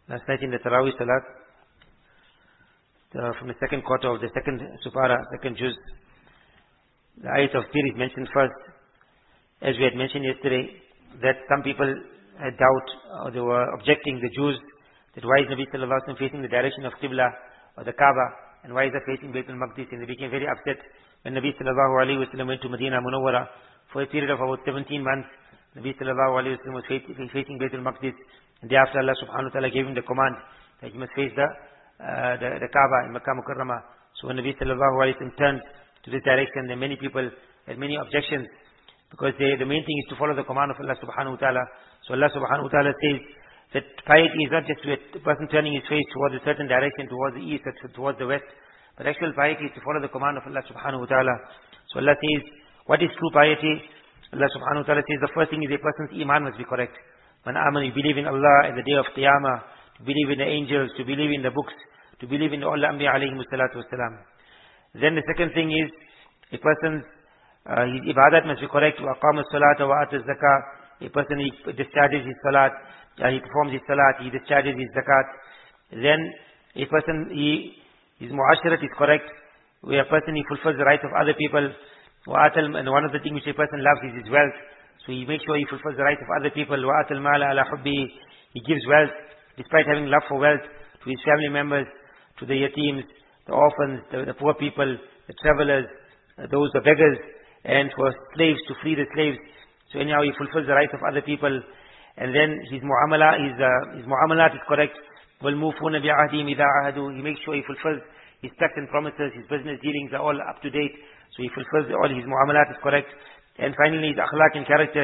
Last night in the Taraweeh Salat, from the second quarter of the second Supara, second Juz, the ayat of Bir is mentioned first. As we had mentioned yesterday, that some people had doubt, or they were objecting, the Jews, that why is Nabi Sallallahu Alaihi Wasallam facing the direction of Qibla, or the Kaaba, and why is he facing Bayt al-Maqdis, and they became very upset when Nabi Sallallahu Alaihi Wasallam went to Medina Munawwara for a period of about 17 months. Nabi Sallallahu Alaihi Wasallam was facing Bayt al-Maqdis, and thereafter Allah Subhanahu Wa Ta'ala gave him the command that he must face the Kaaba in Makkah Mukarramah. So when Nabi Sallallahu Alaihi Wasallam turned to this direction, then many people had many objections, because the main thing is to follow the command of Allah Subhanahu Wa Ta'ala. So Allah Subhanahu Wa Ta'ala says that piety is not just a person turning his face towards a certain direction, towards the east or towards the west, but actual piety is to follow the command of Allah Subhanahu Wa Ta'ala. So Allah says, what is true piety? Allah Subhanahu Wa Ta'ala says the first thing is a person's iman must be correct. Man aman, you believe in Allah and the day of Qiyamah, to believe in the angels, to believe in the books, to believe in all the Anbiya alayhimu salatu wasalam. Then the second thing is, a person's his ibadat must be correct. Wa aqama as-salata wa ata az-zakah. A person, he discharges his salat, he performs his salat, he discharges his zakat. Then a person, his mu'asharat is correct, where a person, he fulfills the rights of other people. And one of the things which a person loves is his wealth. So he makes sure he fulfills the rights of other people. وَآتَ الْمَالَ عَلَى حُبِّهِ. He gives wealth, despite having love for wealth, to his family members, to the yatims, the orphans, the poor people, the travelers, those, the beggars, and for slaves, to free the slaves. So anyhow, he fulfills the rights of other people. And then his mu'amalat is correct. وَالْمُوفُونَ بِعَهْدِهِمْ إِذَا عَهَدُوا. He makes sure he fulfills his pacts and promises, his business dealings are all up to date. So he fulfills all his mu'amalat is correct. And finally, his akhlaq and character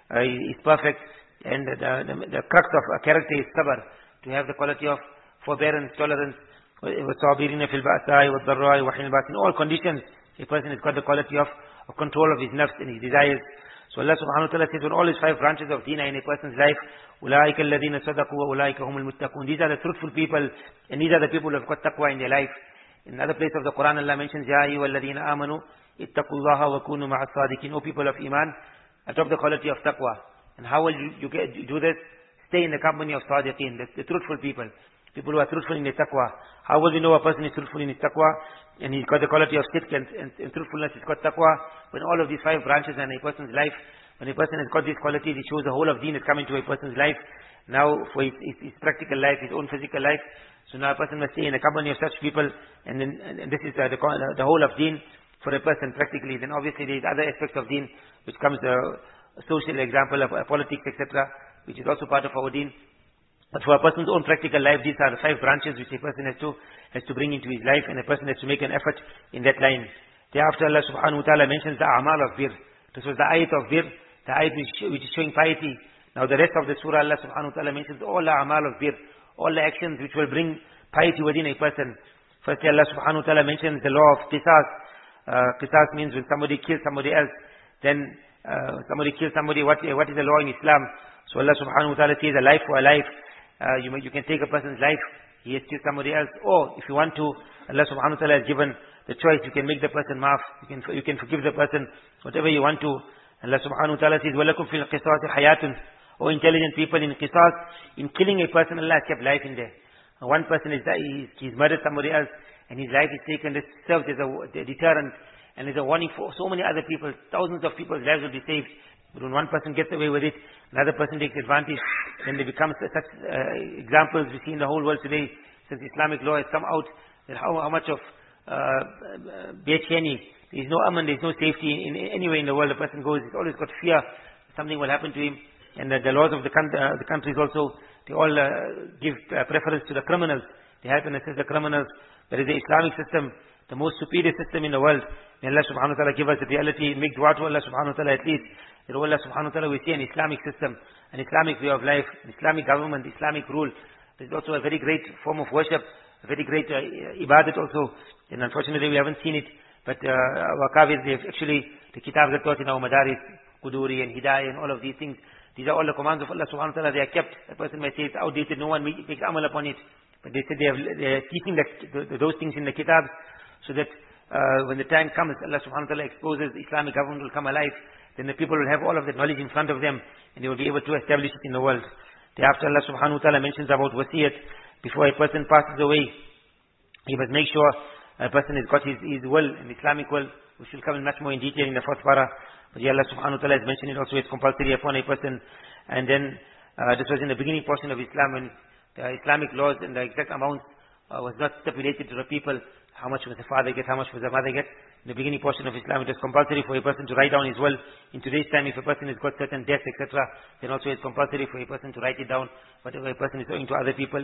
is perfect. And the crux of a character is sabr, to have the quality of forbearance, tolerance. وَالصَّابِرِينَ فِي الْبَأْسَاءِ وَالضَّرَّاءِ وَحِينَ الْبَأْسِ. In all conditions, a person has got the quality of control of his nafs and his desires. So Allah Subhanahu Wa Ta'ala says, when all his 5 branches of deen are in a person's life, أُولَٰئِكَ الَّذِينَ صَدَقُوا وَأُولَٰئِكَ هُمُ الْمُتَّقُونَ. These are the truthful people, and these are the people who have got taqwa in their life. In another place of the Quran, Allah mentions, يَا أَيُّهَا الَّذِينَ آمَنُوا اتَّقُوا اللَّهَ وَكُونُوا مَعَ الصَّادِقِينَ. O people of Iman, adopt the quality of taqwa. And how will you do this? Stay in the company of sadiqeen, the truthful people. People who are truthful in their taqwa. How will we know a person is truthful in his taqwa? And he's got the quality of sidq and truthfulness, he's got taqwa. When all of these 5 branches are in a person's life, when a person has got these qualities, it shows the whole of deen is coming to a person's life. Now, for his practical life, his own physical life. So now a person must stay in the company of such people, and this is the whole of deen for a person practically. Then obviously there is other aspects of deen, which comes the social example of politics, etc., which is also part of our deen. But for a person's own practical life, these are the 5 branches which a person has to bring into his life, and a person has to make an effort in that line. Thereafter Allah Subhanahu Wa Ta'ala mentions the a'mal of bir. This was the ayat of bir, the ayat which is showing piety. Now the rest of the surah, Allah Subhanahu Wa Ta'ala mentions all the a'mal of bir, all the actions which will bring piety within a person. Firstly, Allah Subhanahu Wa Ta'ala mentions the law of qisas. Qisas means when somebody kills somebody else, then somebody kills somebody, what is the law in Islam? So Allah Subhanahu Wa Ta'ala says a life for a life. You can take a person's life, he has killed somebody else. Or if you want to, Allah Subhanahu Wa Ta'ala has given the choice, you can make the person maaf, you can forgive the person, whatever you want to. Allah Subhanahu Wa Ta'ala says, وَلَكُمْ فِي الْقِصَاصِ حَيَاتٌ. O intelligent people, in qisas, in killing a person, Allah has kept life in there. One person he's murdered somebody else, and his life is taken. This serves as a deterrent, and as a warning for so many other people. Thousands of people's lives will be saved. But when one person gets away with it, another person takes advantage, then there becomes such examples we see in the whole world today, since Islamic law has come out, that how much of Becheni, there is no aman, there is no safety in anywhere in the world. A person goes, he's always got fear, something will happen to him. And the laws of the countries also, they all give preference to the criminals. They help and assist the criminals. There is the Islamic system, the most superior system in the world. May Allah Subhanahu Wa Ta'ala give us the reality, make dua to Allah Subhanahu Wa Ta'ala at least, that Allah Subhanahu Wa Ta'ala will see an Islamic system, an Islamic way of life, an Islamic government, Islamic rule. There is also a very great form of worship, a very great ibadat also. And unfortunately we haven't seen it. But our Kafir, they have actually, the kitabs are taught in our madaris, Quduri and Hidayah and all of these things. These are all the commands of Allah Subhanahu Wa Ta'ala. They are kept. A person may say it's outdated, no one makes amal upon it. But they said they are keeping those things in the kitabs, so that when the time comes, Allah Subhanahu Wa Ta'ala exposes, the Islamic government will come alive. Then the people will have all of that knowledge in front of them, and they will be able to establish it in the world. Thereafter Allah subhanahu wa ta'ala mentions about wasiyat. Before a person passes away, he must make sure a person has got his will, an Islamic will, which will come in much more in detail in the fourth para. But Allah subhanahu wa ta'ala has mentioned it also, it's compulsory upon a person. And then, this was in the beginning portion of Islam, when the Islamic laws and the exact amounts was not stipulated to the people. How much was the father get, how much was the mother get. In the beginning portion of Islam, it was compulsory for a person to write down his will. In today's time, if a person has got certain debts, etc., then also it's compulsory for a person to write it down, whatever a person is owing to other people.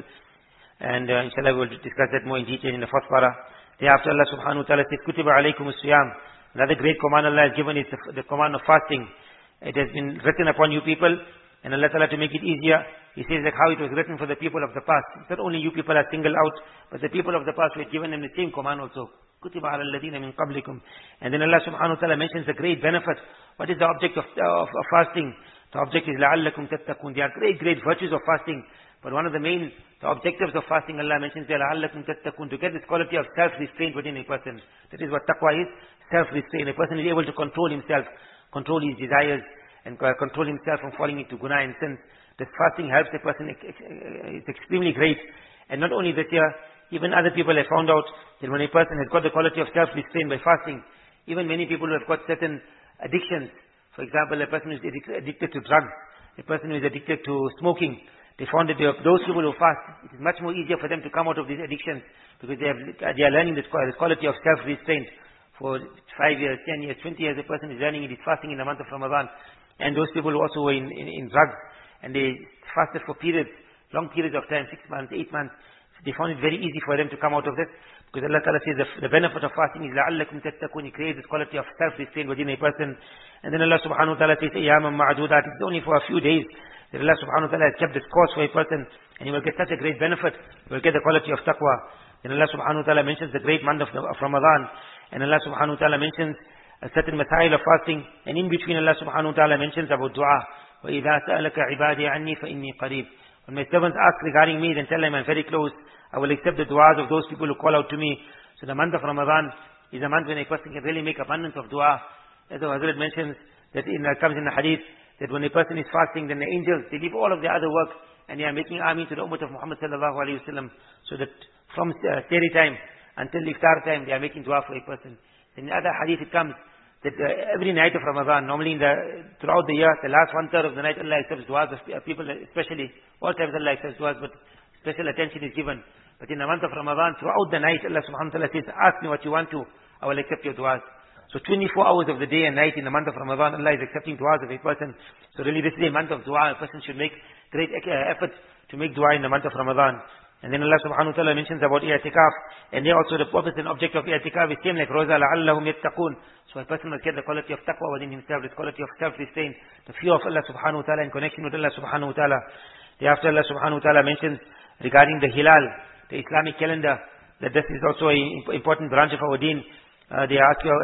And inshallah, we will discuss that more in detail in the fourth para. Thereafter, Allah subhanahu wa ta'ala says, Kutiba alaykum as-siyam. Another great command Allah has given is the command of fasting. It has been written upon you people, and Allah ta'ala, to make it easier, He says like how it was written for the people of the past. It's not only you people are singled out, but the people of the past were given them the same command also. Kutiba ala alladhina min qablikum. And then Allah subhanahu wa ta'ala mentions the great benefit. What is the object of fasting? The object is la'allakum tattaqun. There are great virtues of fasting. But one of the objectives of fasting, Allah mentions there, la'allakum tattaqun, to get this quality of self-restraint within a person. That is what taqwa is, self-restraint. A person is able to control himself, control his desires, and control himself from falling into guna and sins. This fasting helps a person, it's extremely great. And not only this year, even other people have found out that when a person has got the quality of self-restraint by fasting, even many people who have got certain addictions, for example, a person who is addicted to drugs, a person who is addicted to smoking, they found that those people who fast, it is much more easier for them to come out of these addictions, because they are learning this quality of self-restraint. For 5 years, 10 years, 20 years, a person is learning it, is fasting in the month of Ramadan. And those people who also were in drugs, and they fasted for periods, long periods of time, 6 months, 8 months, they found it very easy for them to come out of this, because Allah Ta'ala says the benefit of fasting is لَعَلَّكُمْ تَتَّقُونَ. He creates this quality of self-restraint within a person. And then Allah Subhanahu wa Ta'ala says, أَيَّامًا مَعْدُودَاتٍ. It's only for a few days that Allah Subhanahu wa Ta'ala has kept this course for a person, and he will get such a great benefit. He will get the quality of taqwa. Then Allah Subhanahu wa Ta'ala mentions the great month of Ramadan, and Allah Subhanahu wa Ta'ala mentions a certain masail of fasting, and in between Allah Subhanahu wa Ta'ala mentions about dua. وَإِذَا سَأَلَكَ عِبَادِي عَنِّي فَإِنِّي قَرِيبٌ. When my servants ask regarding me, then tell them I'm very close. I will accept the du'as of those people who call out to me. So the month of Ramadan is a month when a person can really make abundance of dua. As the Hazrat mentions, that comes in the hadith, that when a person is fasting, then the angels, they leave all of their other work, and they are making ameen to the ummah of Muhammad sallallahu alayhi wa sallam. So that from Sehri time until iftar time, they are making dua for a person. In the other hadith it comes, that every night of Ramadan, normally throughout the year, the last 1/3 of the night, Allah accepts du'as of people, especially, all times Allah accepts du'as, but special attention is given. But in the month of Ramadan, throughout the night, Allah subhanahu wa ta'ala says, ask me what you want to, I will accept your du'as. So 24 hours of the day and night in the month of Ramadan, Allah is accepting du'as of a person. So really this is a month of du'a. A person should make great efforts to make du'a in the month of Ramadan. And then Allah subhanahu wa ta'ala mentions about i'tikaf. And there also the purpose and object of i'tikaf is same like roza, la'allahum yattaqun. So a person must get the quality of taqwa within himself, this quality of self-restraint, the fear of Allah subhanahu wa ta'ala in connection with Allah subhanahu wa ta'ala. Thereafter Allah subhanahu wa ta'ala mentions regarding the hilal, the Islamic calendar, that this is also an important branch of our deen. They ask you,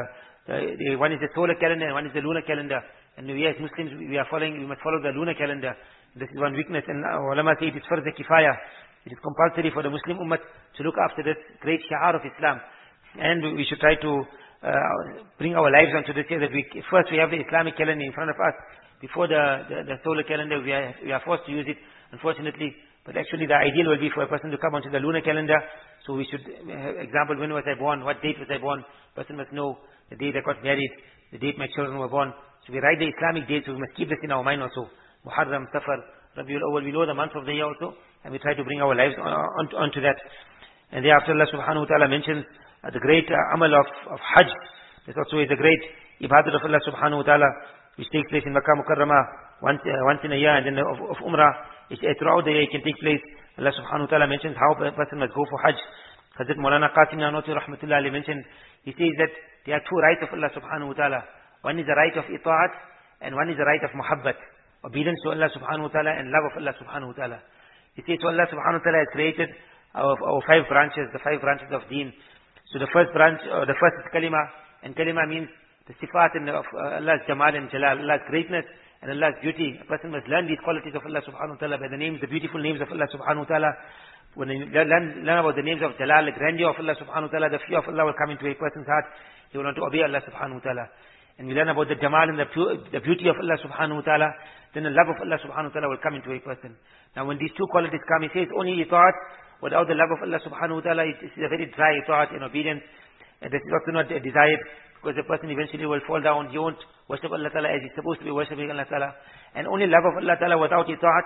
one is the solar calendar and one is the lunar calendar. And we as Muslims, we must follow the lunar calendar. This is one weakness, and ulama say it is farz kifaya. It is compulsory for the Muslim ummah to look after this great shi'ar of Islam. And we should try to bring our lives onto this here, that first we have the Islamic calendar in front of us. Before the solar calendar, we are forced to use it, unfortunately. But actually the ideal will be for a person to come onto the lunar calendar. So we should, example, when was I born, what date was I born, person must know the date I got married, the date my children were born. So we write the Islamic dates, so we must keep this in our mind also. Muharram, Safar, Rabiul Awwal, we know the months of the year also, and we try to bring our lives onto that. And thereafter Allah subhanahu wa ta'ala mentions the great amal of Hajj. This also is a great ibadat of Allah subhanahu wa ta'ala, which takes place in Makkah Mukarramah once in a year, and then of Umrah, throughout the year it can take place. Allah subhanahu wa ta'ala mentions how a person must go for Hajj. Hazrat Maulana Qasim Nanotwi rahmatullah alayhi mentioned, he says that there are two rights of Allah subhanahu wa ta'ala. One is the right of ita'at, and one is the right of muhabbat, obedience to Allah subhanahu wa ta'ala and love of Allah subhanahu wa ta'ala. He says, so Allah subhanahu wa ta'ala has created our 5 branches, the 5 branches of deen. So the first branch, the first is kalima, and kalima means the sifat of Allah's jamal and jalal, Allah's greatness and Allah's beauty. A person must learn these qualities of Allah subhanahu wa ta'ala by the names, the beautiful names of Allah subhanahu wa ta'ala. When they learn about the names of jalal, the grandeur of Allah subhanahu wa ta'ala, the fear of Allah will come into a person's heart. He will want to obey Allah subhanahu wa ta'ala. and we learn about the jamal and the beauty of Allah subhanahu wa ta'ala, then the love of Allah subhanahu wa ta'ala will come into a person. Now when these two qualities come, he says only itaat without the love of Allah subhanahu wa ta'ala, it is a very dry itaat and obedience, and this is also not desired, because the person eventually will fall down. He won't worship Allah ta'ala as he's supposed to be worshiping Allah ta'ala. And only love of Allah ta'ala without itaat,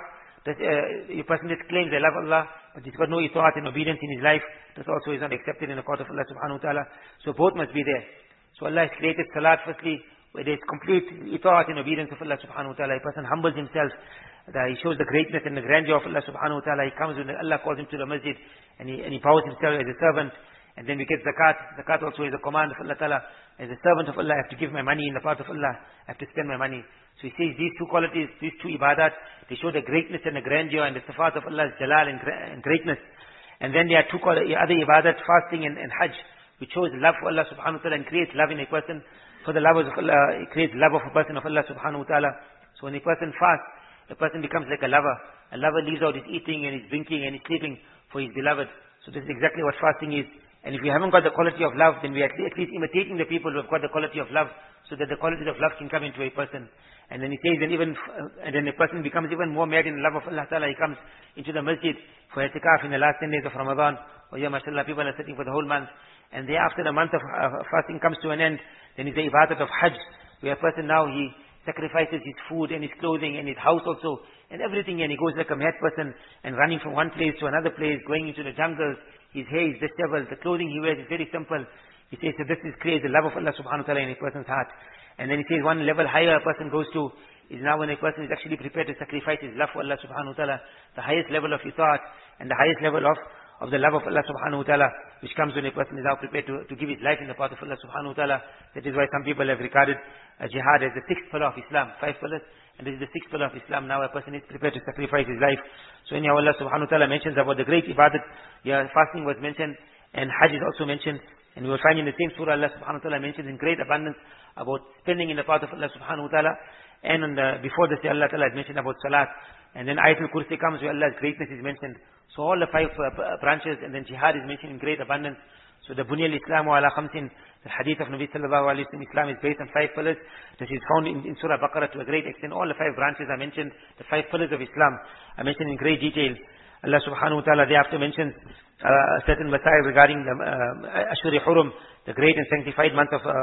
a person just claims they love Allah, but he's got no itaat and obedience in his life, this also is not accepted in the court of Allah subhanahu wa ta'ala. So both must be there. So Allah has created salat firstly, where there is complete itaat and obedience of Allah subhanahu wa ta'ala. A person humbles himself, he shows the greatness and the grandeur of Allah subhanahu wa ta'ala. He comes when Allah calls him to the masjid, and he bows himself as a servant. And then we get zakat. Zakat also is a command of Allah ta'ala. As a servant of Allah, I have to give my money in the path of Allah. I have to spend my money. So he says these two qualities, these two ibadat, they show the greatness and the grandeur and the sifat of Allah's jalal and greatness. And then there are two other ibadat, fasting and hajj, which shows love for Allah subhanahu wa ta'ala and creates love in a person. For the lovers of Allah, it creates love of a person of Allah subhanahu wa ta'ala. So when a person fasts, a person becomes like a lover. A lover leaves out his eating and his drinking and his sleeping for his beloved. So this is exactly what fasting is. And if we haven't got the quality of love, then we are at least imitating the people who have got the quality of love, so that the quality of love can come into a person. And then he says, and then a person becomes even more mad in the love of Allah Ta'ala. He comes into the masjid for i'tikaf in the last 10 days of Ramadan. Oh yeah, mashallah, people are sitting for the whole month. And thereafter the month of fasting comes to an end, then is the ibadat of hajj, where a person now, he sacrifices his food and his clothing and his house also, and everything, and he goes like a mad person, and running from one place to another place, going into the jungles. His hair is disheveled, the clothing he wears is very simple. He says that this creates the love of Allah subhanahu wa ta'ala in a person's heart. And then he says one level higher a person goes to is now when a person is actually prepared to sacrifice his love for Allah subhanahu wa ta'ala, the highest level of itaat and the highest level of the love of Allah subhanahu wa ta'ala, which comes when a person is now prepared to give his life in the path of Allah subhanahu wa ta'ala. That is why some people have regarded jihad as the sixth pillar of Islam, 5 pillars, and this is the sixth pillar of Islam. Now a person is prepared to sacrifice his life. So anyhow, Allah subhanahu wa ta'ala mentions about the great ibadat. Yeah, fasting was mentioned, and hajj is also mentioned. And we will find in the same surah Allah subhanahu wa ta'ala mentions in great abundance about spending in the path of Allah subhanahu wa ta'ala. And before this, Allah ta'ala has mentioned about salat. And then Ayatul Kursi comes where Allah's greatness is mentioned. So all the 5 branches, and then jihad is mentioned in great abundance. So the Bunya al-Islamu ala khamsin, the hadith of Nabi sallallahu alayhi wa sallam, Islam is based on 5 pillars. This is found in Surah Baqarah to a great extent. All the 5 branches are mentioned. The 5 pillars of Islam are mentioned in great detail. Allah subhanahu wa ta'ala thereafter mentions certain masail regarding the Ashuri Hurum, the great and sanctified month of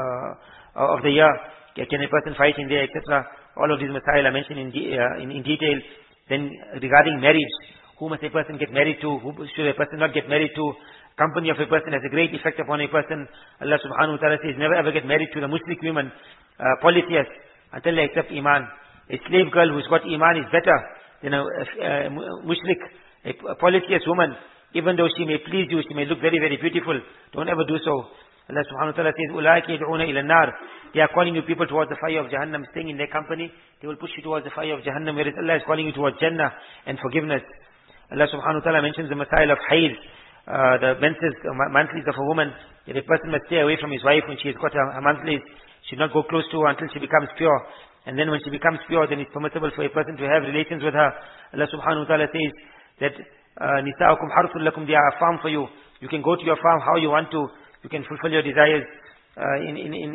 the year. Can a person fight in there, etc. All of these masail are mentioned in detail. Then regarding marriage, who must a person get married to? Who should a person not get married to? Company of a person has a great effect upon a person. Allah subhanahu wa ta'ala says, never ever get married to the Mushrik women, polytheists, until they accept Iman. A slave girl who's got Iman is better than a Mushrik, a polytheist woman. Even though she may please you, she may look very, very beautiful. Don't ever do so. Allah subhanahu wa ta'ala says, أُولَٰئِكَ يَدْعُونَ إِلَى النَّارِ. They are calling you people towards the fire of Jahannam, staying in their company. They will push you towards the fire of Jahannam, whereas Allah is calling you towards Jannah and forgiveness. Allah subhanahu wa ta'ala mentions the masail of hayd, the monthlies of a woman, that a person must stay away from his wife when she has got her monthlies. Should not go close to her until she becomes pure. And then when she becomes pure, then it's permissible for a person to have relations with her. Allah subhanahu wa ta'ala says that nisa'ukum harthul lakum, they are a farm for you. You can go to your farm how you want to. You can fulfill your desires in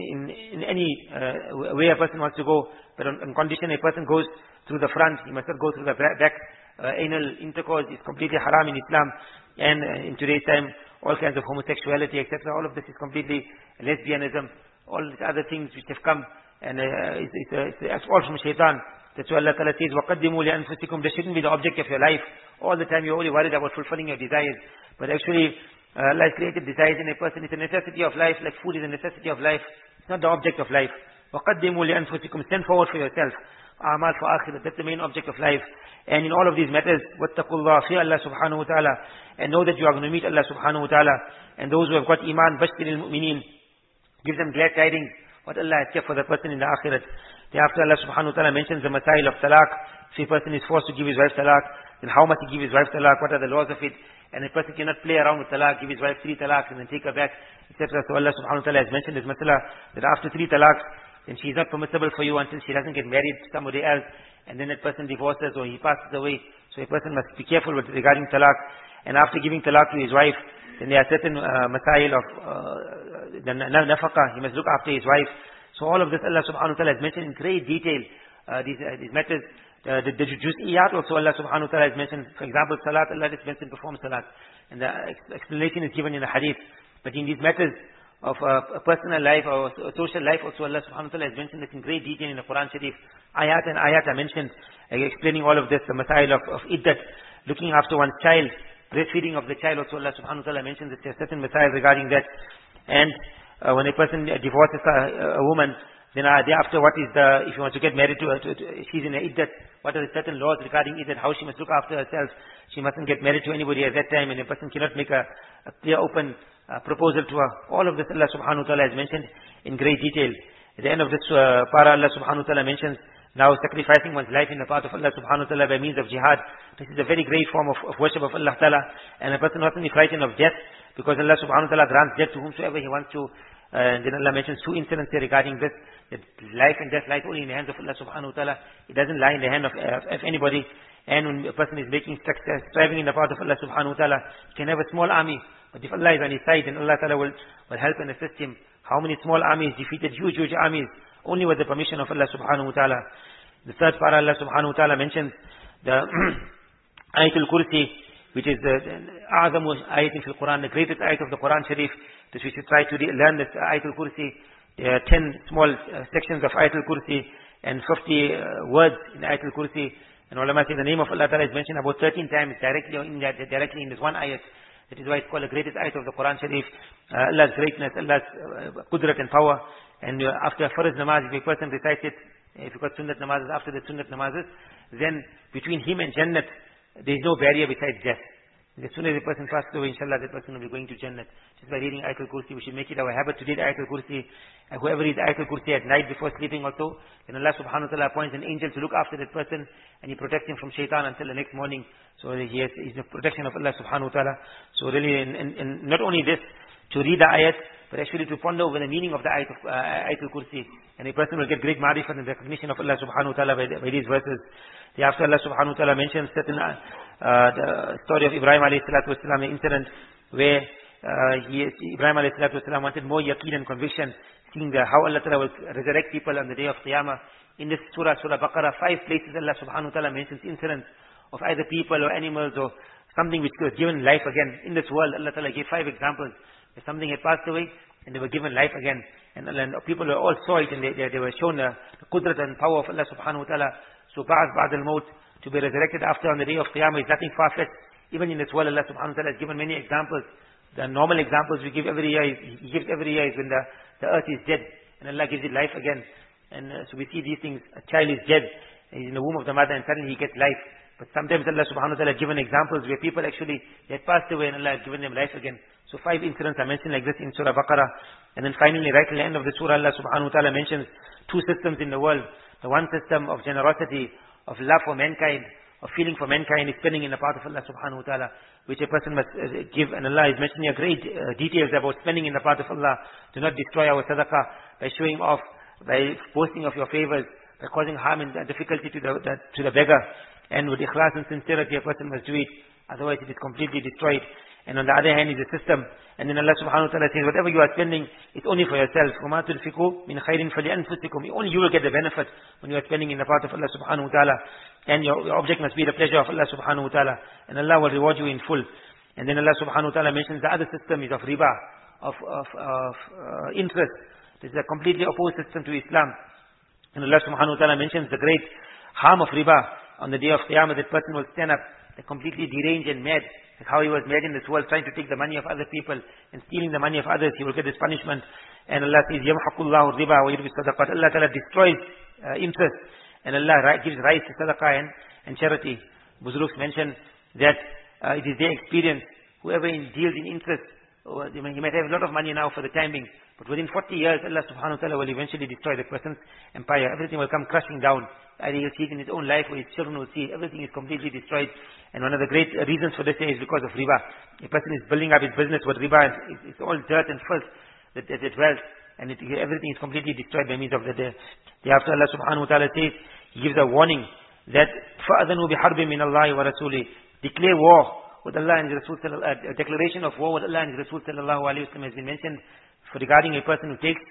any way a person wants to go. But on condition a person goes through the front, he must not go through the back. Anal intercourse is completely haram in Islam. And in today's time, all kinds of homosexuality, etc. All of this is completely lesbianism. All these other things which have come, and it's all from shaitan. That's why Allah Ta'ala says, وَقَدِّمُوا لِأَنفُسِكُمْ. This shouldn't be the object of your life. All the time you're only worried about fulfilling your desires. But actually, Allah has created desires in a person. It's a necessity of life, like food is a necessity of life. It's not the object of life. وَقَدِّمُوا لِأَنفُسِكُمْ. Stand forward for yourself. A'mal for akhirat. That's the main object of life. And in all of these matters, وَاتَّقُوا اللَّهَ, fear Allah subhanahu wa ta'ala, and know that you are going to meet Allah subhanahu wa ta'ala. And those who have got iman, bashir al-mu'mineen, give them glad tidings, what Allah has kept for the person in the akhirat. Thereafter Allah subhanahu wa ta'ala mentions the masail of talaq. If a person is forced to give his wife talaq, then how much he give his wife talaq, what are the laws of it. And a person cannot play around with talaq, give his wife 3 talaqs and then take her back, etc. So Allah subhanahu wa ta'ala has mentioned this masala, that after 3 talaqs, then she is not permissible for you until she doesn't get married to somebody else, and then that person divorces or he passes away. So a person must be careful regarding talaq. And after giving talaq to his wife, then there are certain masail of the nafaqah. He must look after his wife. So all of this Allah subhanahu wa ta'ala has mentioned in great detail, these matters. The juz'iyat also Allah subhanahu wa ta'ala has mentioned. For example, salat, Allah has mentioned perform salat. And the explanation is given in the hadith. But in these matters of a personal life or a social life also Allah subhanahu wa ta'ala has mentioned this in great detail in the Quran Sharif. Ayat and ayat are mentioned, explaining all of this, the masail of iddat, looking after one's child, breastfeeding of the child also Allah subhanahu wa ta'ala mentions that there are certain masail regarding that. And when a person divorces a woman, then thereafter what is if you want to get married to she's in a iddat, what are the certain laws regarding iddat, how she must look after herself. She mustn't get married to anybody at that time, and a person cannot make a clear open proposal to her. All of this Allah subhanahu wa ta'ala has mentioned in great detail. At the end of this para, Allah subhanahu wa ta'ala mentions now sacrificing one's life in the path of Allah subhanahu wa ta'ala by means of jihad. This is a very great form of worship of Allah ta'ala, and a person mustn't be frightened of death, because Allah subhanahu wa ta'ala grants death to whomsoever He wants to. And then Allah mentions two incidents here regarding this, that life and death lies only in the hands of Allah subhanahu wa ta'ala. It doesn't lie in the hand of anybody. And when a person is striving in the path of Allah subhanahu wa ta'ala, he can have a small army, but if Allah is on his side, then Allah ta'ala will help and assist him. How many small armies defeated huge armies, only with the permission of Allah subhanahu wa ta'ala. The third para, Allah subhanahu wa ta'ala mentions the Ayatul Kursi, which is the A'zamu ayat in the Quran, the greatest ayat of the Quran Sharif, that we should try to learn this Ayatul Kursi. There are 10 small sections of Ayatul Kursi and 50 words in Ayatul Kursi. And ulama say the name of Allah Ta'ala is mentioned about 13 times directly or indirectly in this one ayat. That is why it's called the greatest ayat of the Quran Sharif. Allah's greatness, Allah's qudrat and power. And after Farz namaz, if a person recites it, if you got sunnat namazes, after the sunnat namazes, then between him and Jannat, there is no barrier besides death. As soon as a person passes away, inshallah, that person will be going to Jannat. Just by reading Ayatul Kursi, we should make it our habit to read Ayatul Kursi. And whoever reads Ayatul Kursi at night before sleeping also, then Allah subhanahu wa ta'ala appoints an angel to look after that person, and he protects him from shaitan until the next morning. So he's the protection of Allah subhanahu wa ta'ala. So really, and not only this, to read the ayat, but actually to ponder over the meaning of the ayat of Ayatul Kursi. And a person will get great ma'rifat and recognition of Allah subhanahu wa ta'ala by these verses. Thereafter Allah subhanahu wa ta'ala mentions certain, the story of Ibrahim alayhi salatu wasalam, the incident where Ibrahim alayhi salatu wasalam wanted more yaqeen and conviction, seeing how Allah ta'ala will resurrect people on the day of Qiyamah. In this Surah Baqarah, 5 places Allah subhanahu wa ta'ala mentions incidents of either people or animals or something which was given life again. In this world, Allah ta'ala gave 5 examples. Where something had passed away and they were given life again. And people were all saw it, and they were shown the qudrat and power of Allah subhanahu wa ta'ala. So ba'd al-maut, to be resurrected after on the day of Qiyamah, is nothing far-fetched. Even in this world, Allah subhanahu wa ta'ala has given many examples. The normal examples we give every year, He gives every year is when the earth is dead and Allah gives it life again. And so we see these things. A child is dead, he's in the womb of the mother, and suddenly he gets life. But sometimes Allah subhanahu wa ta'ala has given examples where people actually had passed away and Allah has given them life again. So 5 incidents are mentioned like this in Surah Baqarah. And then finally, right at the end of the surah, Allah subhanahu wa ta'ala mentions 2 systems in the world. The one system of generosity, of love for mankind, of feeling for mankind, is spending in the path of Allah subhanahu wa ta'ala, which a person must give. And Allah is mentioning a great details about spending in the path of Allah. Do not destroy our sadaqah by showing off, by boasting of your favors, by causing harm and difficulty to the beggar. And with ikhlas and sincerity, a person must do it. Otherwise it is completely destroyed. And on the other hand is a system. And then Allah subhanahu wa ta'ala says, whatever you are spending, it's only for yourself. وَمَا تُنْفِقُوا مِنْ خَيْرٍ فَلِأَنفُسِكُمْ. Only you will get the benefit when you are spending in the path of Allah subhanahu wa ta'ala. And your object must be the pleasure of Allah subhanahu wa ta'ala. And Allah will reward you in full. And then Allah subhanahu wa ta'ala mentions the other system is of riba, of interest. This is a completely opposed system to Islam. And Allah subhanahu wa ta'ala mentions the great harm of riba. On the day of Qiyamah, that person will stand up completely deranged and mad, like how he was mad in this world, trying to take the money of other people and stealing the money of others. He will get this punishment. And Allah says, يَمْحَقُ اللَّهُ الرِّبَى وَيُرْبِي الصَّدَقَاتِ. Allah Ta'ala destroys interest, and Allah gives rise to sadaqah and charity. Buzruks mention that it is their experience, whoever deals in interest, he might have a lot of money now for the time being, but within 40 years, Allah subhanahu wa ta'ala will eventually destroy the person's empire. Everything will come crashing down. Either he'll see it in his own life or his children will see it. Everything is completely destroyed. And one of the great reasons for this is because of riba. A person is building up his business with riba. It's all dirt and filth that dwells. And everything is completely destroyed by means of the day. Thereafter Allah subhanahu wa ta'ala says, He gives a warning that فَأَذَنُوا بِحَرْبٍ مِّنَ اللَّهِ وَرَسُولِهِ. Declare war with Allah and His Rasul. A declaration of war with Allah and His Rasul sallallahu alayhi wa sallam has been mentioned regarding a person who takes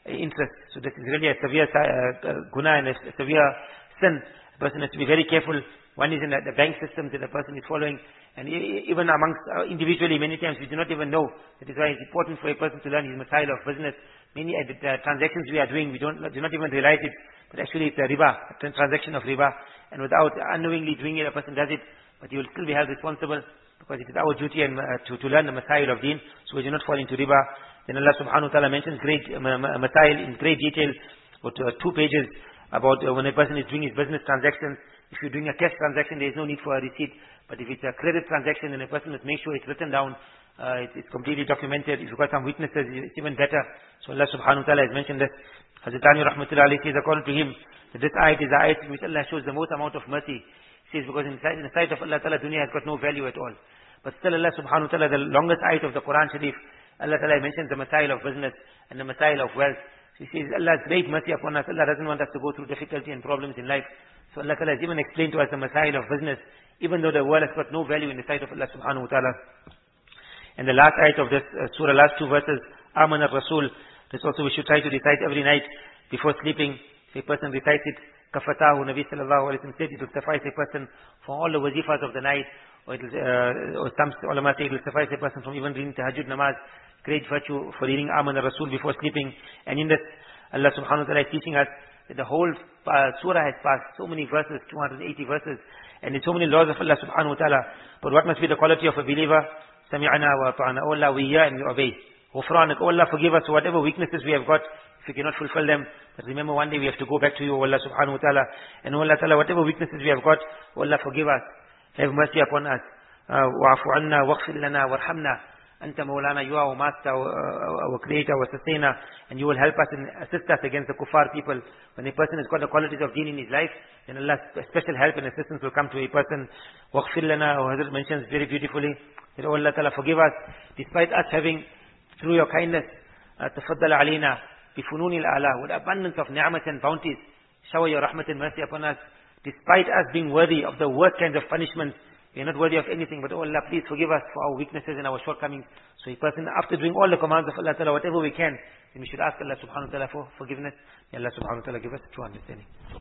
interest. So this is really a severe guna and a severe sin. The person has to be very careful. One is in the bank systems that the person is following, and even amongst individually, many times we do not even know. That is why it's important for a person to learn his masail of business. Many the transactions we are doing, we do not even realize it, but actually it's a riba, a transaction of riba, and without unknowingly doing it, a person does it, but he will still be held responsible, because it is our duty and to learn the masail of deen, so we do not fall into riba. Then Allah subhanahu wa ta'ala mentions great masail in great detail, about 2 pages, about when a person is doing his business transactions. If you're doing a cash transaction, there is no need for a receipt. But if it's a credit transaction, then a person must make sure it's written down. It's completely documented. If you've got some witnesses, it's even better. So Allah subhanahu wa ta'ala has mentioned this. Hazrat Ali rahmatullahi alayhi says, according to him, that this ayat is the ayat in which Allah shows the most amount of mercy. He says, because in the sight of Allah ta'ala, dunya has got no value at all. But still Allah subhanahu wa ta'ala, the longest ayat of the Quran Sharif, Allah ta'ala mentions the masail of business and the masail of wealth. So he says, Allah's great mercy upon us. Allah doesn't want us to go through difficulty and problems in life. So Allah Ta'ala has even explained to us the masail of business, even though the world has got no value in the sight of Allah subhanahu wa ta'ala. And the last ayat of this surah, last 2 verses, Aman al-Rasul, this also we should try to recite every night before sleeping. If a person recites it, kafatahu, Nabi sallallahu alayhi wa sallam said, it will suffice a person for all the wazifas of the night, or some ulama say it will suffice a person from even reading tahajjud namaz. Great virtue for reading Aman al-Rasul before sleeping. And in this, Allah subhanahu wa ta'ala is teaching us that the whole surah has passed so many verses, 280 verses, and in so many laws of Allah subhanahu wa ta'ala. But what must be the quality of a believer? Sami'ana wa ta'ana. Oh Allah, we hear and we obey. Ghufranak. Oh Allah, forgive us for whatever weaknesses we have got. If we cannot fulfill them, but remember one day we have to go back to you, oh Allah subhanahu wa ta'ala. And oh Allah ta'ala, whatever weaknesses we have got, oh Allah, forgive us. Have mercy upon us. Wa'afu anna, waghfir lana, warhamna. Anta Mawlana, you are our master, our creator, our sustainer, and you will help us and assist us against the kuffar people. When a person has got the qualities of deen in his life, then Allah's special help and assistance will come to a person. Waghfir lana, our Hazrat mentions very beautifully, that oh Allah Ta'ala, forgive us, despite us having, through your kindness, tafaddal alayna, bifununil ala, with abundance of ni'mat and bounties, shower your rahmat and mercy upon us, despite us being worthy of the worst kinds of punishments. We are not worthy of anything, but oh Allah, please forgive us for our weaknesses and our shortcomings. So a person, after doing all the commands of Allah Ta'ala, whatever we can, then we should ask Allah subhanahu wa ta'ala for forgiveness. May Allah subhanahu wa ta'ala give us true understanding.